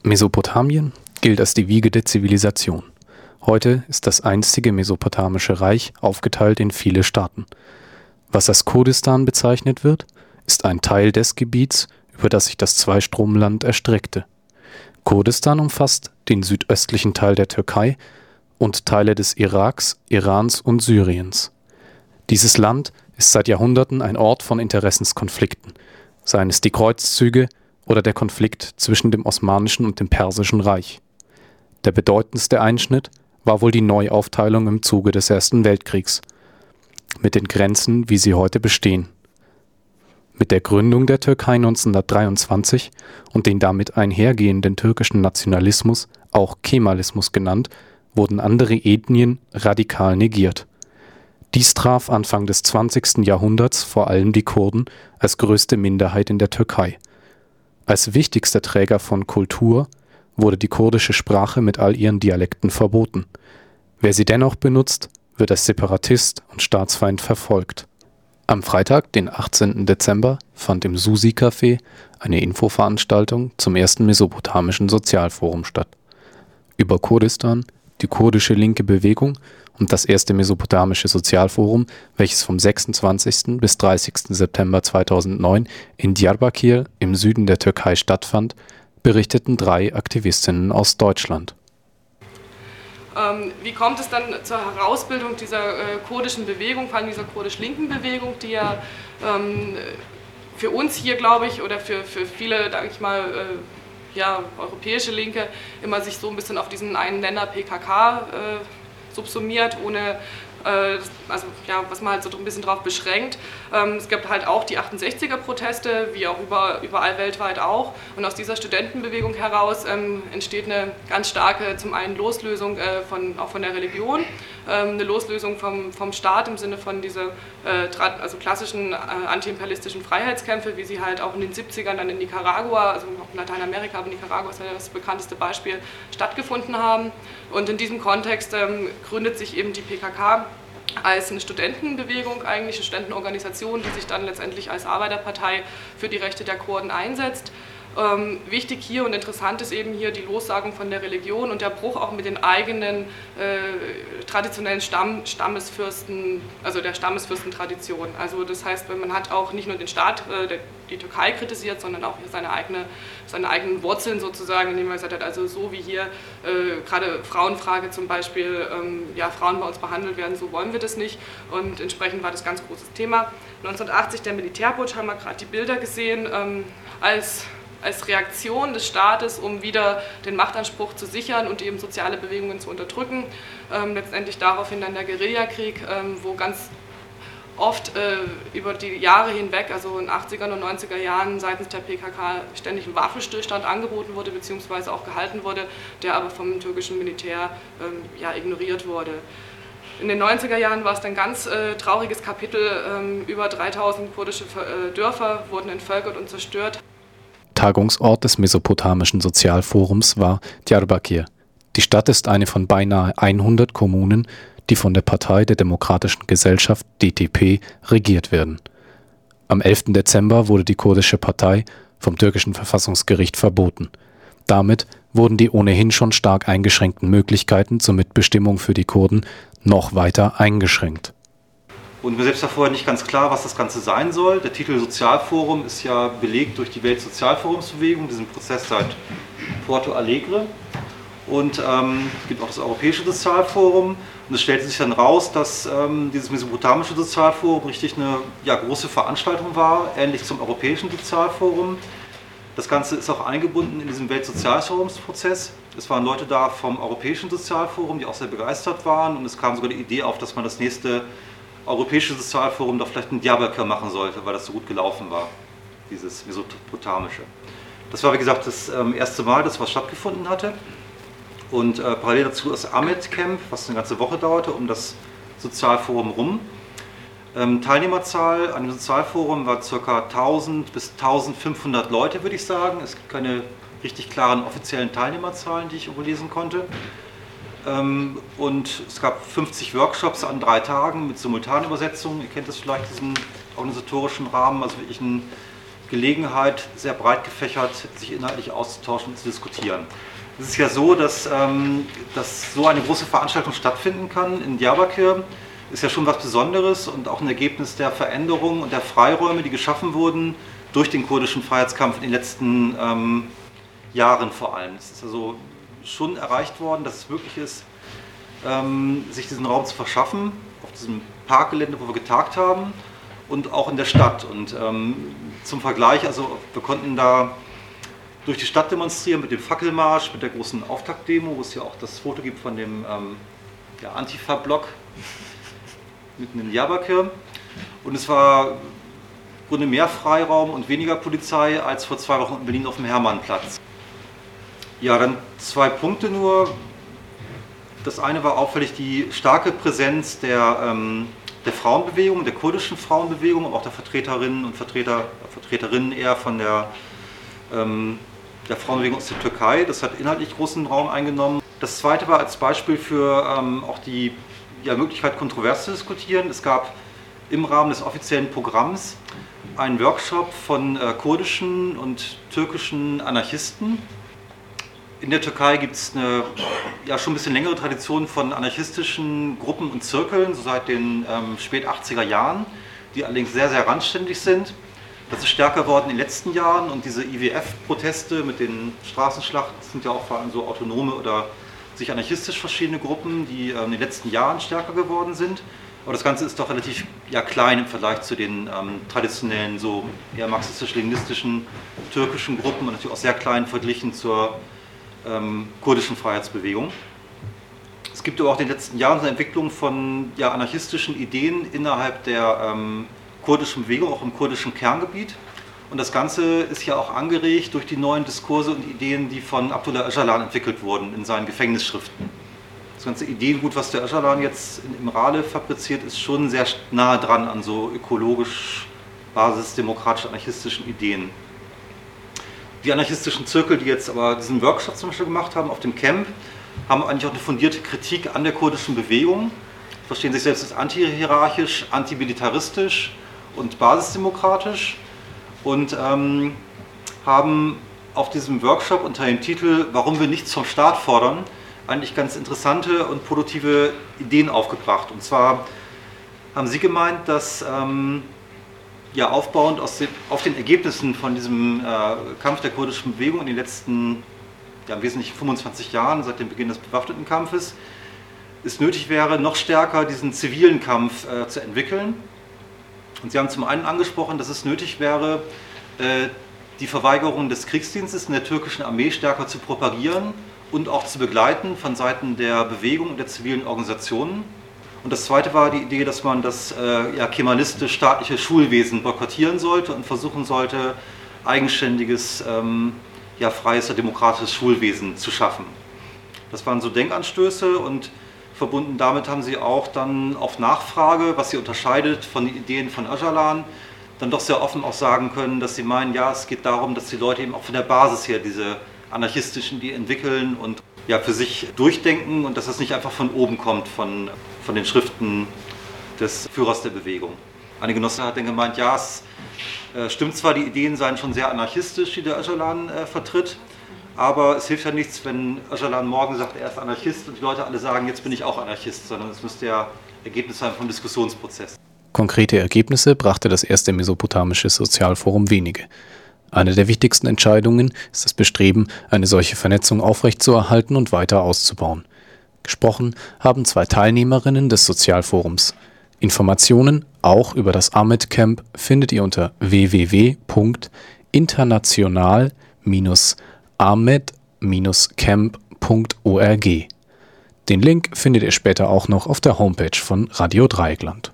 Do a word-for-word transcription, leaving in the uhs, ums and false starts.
Mesopotamien gilt als die Wiege der Zivilisation. Heute ist das einstige Mesopotamische Reich aufgeteilt in viele Staaten. Was als Kurdistan bezeichnet wird, ist ein Teil des Gebiets, über das sich das Zweistromland erstreckte. Kurdistan umfasst den südöstlichen Teil der Türkei und Teile des Iraks, Irans und Syriens. Dieses Land ist seit Jahrhunderten ein Ort von Interessenskonflikten, seien es die Kreuzzüge oder der Konflikt zwischen dem Osmanischen und dem Persischen Reich. Der bedeutendste Einschnitt war wohl die Neuaufteilung im Zuge des Ersten Weltkriegs, mit den Grenzen, wie sie heute bestehen. Mit der Gründung der Türkei neunzehnhundertdreiundzwanzig und den damit einhergehenden türkischen Nationalismus, auch Kemalismus genannt, wurden andere Ethnien radikal negiert. Dies traf Anfang des zwanzigsten Jahrhunderts vor allem die Kurden als größte Minderheit in der Türkei. Als wichtigster Träger von Kultur wurde die kurdische Sprache mit all ihren Dialekten verboten. Wer sie dennoch benutzt, wird als Separatist und Staatsfeind verfolgt. Am Freitag, den achtzehnten Dezember, fand im Susi-Café eine Infoveranstaltung zum ersten Mesopotamischen Sozialforum statt. Über Kurdistan, die kurdische linke Bewegung und das erste Mesopotamische Sozialforum, welches vom sechsundzwanzigsten bis dreißigsten September zweitausendneun in Diyarbakır im Süden der Türkei stattfand, berichteten drei Aktivistinnen aus Deutschland. Ähm, wie kommt es dann zur Herausbildung dieser äh, kurdischen Bewegung, vor allem dieser kurdisch-linken Bewegung, die ja ähm, für uns hier, glaube ich, oder für, für viele, sage ich mal, äh, ja, europäische Linke immer sich so ein bisschen auf diesen einen Nenner P K K äh, subsumiert, ohne, äh, also ja, was man halt so ein bisschen drauf beschränkt. Ähm, es gibt halt auch die achtundsechziger-Proteste, wie auch über, überall weltweit auch. Und aus dieser Studentenbewegung heraus ähm, entsteht eine ganz starke, zum einen Loslösung äh, von, auch von der Religion, ähm, eine Loslösung vom, vom Staat im Sinne von dieser äh, also klassischen äh, antiimperialistischen Freiheitskämpfe, wie sie halt auch in den siebzigern dann in Nicaragua, also auch in Lateinamerika, aber Nicaragua ist ja das bekannteste Beispiel, stattgefunden haben. Und in diesem Kontext ähm, gründet sich eben die P K K als eine Studentenbewegung, eigentlich eine Studentenorganisation, die sich dann letztendlich als Arbeiterpartei für die Rechte der Kurden einsetzt. Ähm, wichtig hier und interessant ist eben hier die Lossagung von der Religion und der Bruch auch mit den eigenen äh, traditionellen Stamm, Stammesfürsten, also der Stammesfürstentradition. Also das heißt, man hat auch nicht nur den Staat, äh, der, die Türkei kritisiert, sondern auch seine, eigene, seine eigenen Wurzeln sozusagen, indem man gesagt hat, also so wie hier äh, gerade Frauenfrage zum Beispiel, ähm, ja, Frauen bei uns behandelt werden, so wollen wir das nicht und entsprechend war das ganz großes Thema. neunzehnhundertachtzig der Militärputsch, haben wir gerade die Bilder gesehen, ähm, als als Reaktion des Staates, um wieder den Machtanspruch zu sichern und eben soziale Bewegungen zu unterdrücken. Ähm, letztendlich daraufhin dann der Guerillakrieg, ähm, wo ganz oft äh, über die Jahre hinweg, also in den achtziger und neunziger Jahren seitens der P K K ständig ein Waffenstillstand angeboten wurde bzw. auch gehalten wurde, der aber vom türkischen Militär ähm, ja, ignoriert wurde. In den neunziger Jahren war es ein ganz äh, trauriges Kapitel, ähm, über dreitausend kurdische äh, Dörfer wurden entvölkert und zerstört. Tagungsort des Mesopotamischen Sozialforums war Diyarbakır. Die Stadt ist eine von beinahe hundert Kommunen, die von der Partei der Demokratischen Gesellschaft D T P regiert werden. Am elften Dezember wurde die kurdische Partei vom türkischen Verfassungsgericht verboten. Damit wurden die ohnehin schon stark eingeschränkten Möglichkeiten zur Mitbestimmung für die Kurden noch weiter eingeschränkt. Und mir selbst war vorher nicht ganz klar, was das Ganze sein soll. Der Titel Sozialforum ist ja belegt durch die Weltsozialforumsbewegung, diesen Prozess seit Porto Alegre. Und ähm, es gibt auch das Europäische Sozialforum. Und es stellte sich dann raus, dass ähm, dieses Mesopotamische Sozialforum richtig eine ja, große Veranstaltung war, ähnlich zum Europäischen Sozialforum. Das Ganze ist auch eingebunden in diesen Weltsozialforumsprozess. Es waren Leute da vom Europäischen Sozialforum, die auch sehr begeistert waren. Und es kam sogar die Idee auf, dass man das nächste Europäische Sozialforum doch vielleicht in Diyarbakır machen sollte, weil das so gut gelaufen war, dieses Mesopotamische. Das war, wie gesagt, das ähm, erste Mal, dass was stattgefunden hatte. Und äh, parallel dazu das Ahmed Camp, was eine ganze Woche dauerte, um das Sozialforum rum. Ähm, Teilnehmerzahl an dem Sozialforum war ca. tausend bis eintausendfünfhundert Leute, würde ich sagen. Es gibt keine richtig klaren offiziellen Teilnehmerzahlen, die ich überlesen konnte. Ähm, und es gab fünfzig Workshops an drei Tagen mit Simultanübersetzung. Ihr kennt das vielleicht, diesen organisatorischen Rahmen, also wirklich ein Gelegenheit, sehr breit gefächert, sich inhaltlich auszutauschen und zu diskutieren. Es ist ja so, dass, ähm, dass so eine große Veranstaltung stattfinden kann in Diyarbakır. Ist ja schon was Besonderes und auch ein Ergebnis der Veränderungen und der Freiräume, die geschaffen wurden durch den kurdischen Freiheitskampf in den letzten ähm, Jahren vor allem. Es ist also schon erreicht worden, dass es möglich ist, ähm, sich diesen Raum zu verschaffen, auf diesem Parkgelände, wo wir getagt haben, und auch in der Stadt. Und ähm, zum Vergleich, also wir konnten da durch die Stadt demonstrieren mit dem Fackelmarsch, mit der großen Auftaktdemo, wo es ja auch das Foto gibt von dem ähm, ja, Antifa-Block mitten in Diyarbakır. Und es war im Grunde mehr Freiraum und weniger Polizei als vor zwei Wochen in Berlin auf dem Hermannplatz. Ja, dann zwei Punkte nur. Das eine war auffällig die starke Präsenz der, ähm, der Frauenbewegung, der kurdischen Frauenbewegung, aber auch der Vertreterinnen und Vertreter, Vertreterinnen eher von der, ähm, der Frauenbewegung aus der Türkei. Das hat inhaltlich großen Raum eingenommen. Das zweite war als Beispiel für ähm, auch die ja, Möglichkeit, kontrovers zu diskutieren. Es gab im Rahmen des offiziellen Programms einen Workshop von äh, kurdischen und türkischen Anarchisten. In der Türkei gibt es eine ja, schon ein bisschen längere Tradition von anarchistischen Gruppen und Zirkeln, so seit den ähm, spät achtziger Jahren, die allerdings sehr, sehr randständig sind. Das ist stärker geworden in den letzten Jahren und diese I W F-Proteste mit den Straßenschlachten sind ja auch vor allem so autonome oder sich anarchistisch verschiedene Gruppen, die ähm, in den letzten Jahren stärker geworden sind. Aber das Ganze ist doch relativ ja, klein im Vergleich zu den ähm, traditionellen, so eher marxistisch-leninistischen türkischen Gruppen und natürlich auch sehr klein verglichen zur ähm, kurdischen Freiheitsbewegung. Es gibt aber auch in den letzten Jahren eine Entwicklung von ja, anarchistischen Ideen innerhalb der ähm, kurdischen Bewegung, auch im kurdischen Kerngebiet. Und das Ganze ist ja auch angeregt durch die neuen Diskurse und Ideen, die von Abdullah Öcalan entwickelt wurden in seinen Gefängnisschriften. Das ganze Ideengut, was der Öcalan jetzt im Rale fabriziert, ist schon sehr nahe dran an so ökologisch, basisdemokratisch anarchistischen Ideen. Die anarchistischen Zirkel, die jetzt aber diesen Workshop zum Beispiel gemacht haben auf dem Camp, haben eigentlich auch eine fundierte Kritik an der kurdischen Bewegung, verstehen sich selbst als antihierarchisch, antimilitaristisch und basisdemokratisch und ähm, haben auf diesem Workshop unter dem Titel "Warum wir nichts vom Staat fordern" eigentlich ganz interessante und produktive Ideen aufgebracht. Und zwar haben sie gemeint, dass ähm, ja, aufbauend aus den, auf den Ergebnissen von diesem äh, Kampf der kurdischen Bewegung in den letzten ja, im Wesentlichen fünfundzwanzig Jahren, seit dem Beginn des bewaffneten Kampfes, es nötig wäre, noch stärker diesen zivilen Kampf äh, zu entwickeln. Und sie haben zum einen angesprochen, dass es nötig wäre, äh, die Verweigerung des Kriegsdienstes in der türkischen Armee stärker zu propagieren und auch zu begleiten von Seiten der Bewegung und der zivilen Organisationen. Und das zweite war die Idee, dass man das äh, ja, kemalistisch-staatliche Schulwesen boykottieren sollte und versuchen sollte, eigenständiges, ähm, ja, freies, demokratisches Schulwesen zu schaffen. Das waren so Denkanstöße und verbunden damit haben sie auch dann auf Nachfrage, was sie unterscheidet von den Ideen von Öcalan, dann doch sehr offen auch sagen können, dass sie meinen, ja, es geht darum, dass die Leute eben auch von der Basis her diese anarchistischen Ideen entwickeln und ja, für sich durchdenken und dass das nicht einfach von oben kommt, von, von den Schriften des Führers der Bewegung. Eine Genossin hat dann gemeint, ja, es äh, stimmt zwar, die Ideen seien schon sehr anarchistisch, die der Öcalan äh, vertritt, aber es hilft ja nichts, wenn Öcalan morgen sagt, er ist Anarchist und die Leute alle sagen, jetzt bin ich auch Anarchist, sondern es müsste ja Ergebnis sein vom Diskussionsprozess. Konkrete Ergebnisse brachte das erste Mesopotamische Sozialforum wenige. Eine der wichtigsten Entscheidungen ist das Bestreben, eine solche Vernetzung aufrechtzuerhalten und weiter auszubauen. Gesprochen haben zwei Teilnehmerinnen des Sozialforums. Informationen auch über das Ahmed Camp findet ihr unter w w w punkt international Bindestrich ahmed Bindestrich camp punkt org. Den Link findet ihr später auch noch auf der Homepage von Radio Dreieckland.